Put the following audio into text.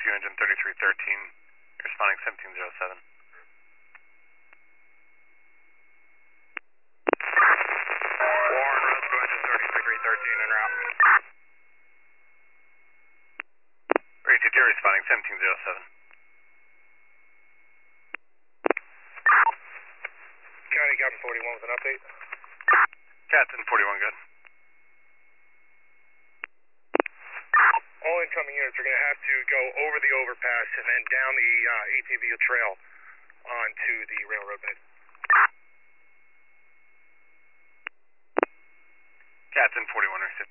RSU engine 3313, responding 1707. Warren, RSU engine 3313 en route. RTT responding 1707. County Captain 41 with an update. Captain 41, good. All incoming units are going to have to go over the overpass and then down the ATV trail onto the railroad bed. Captain 41, RTT.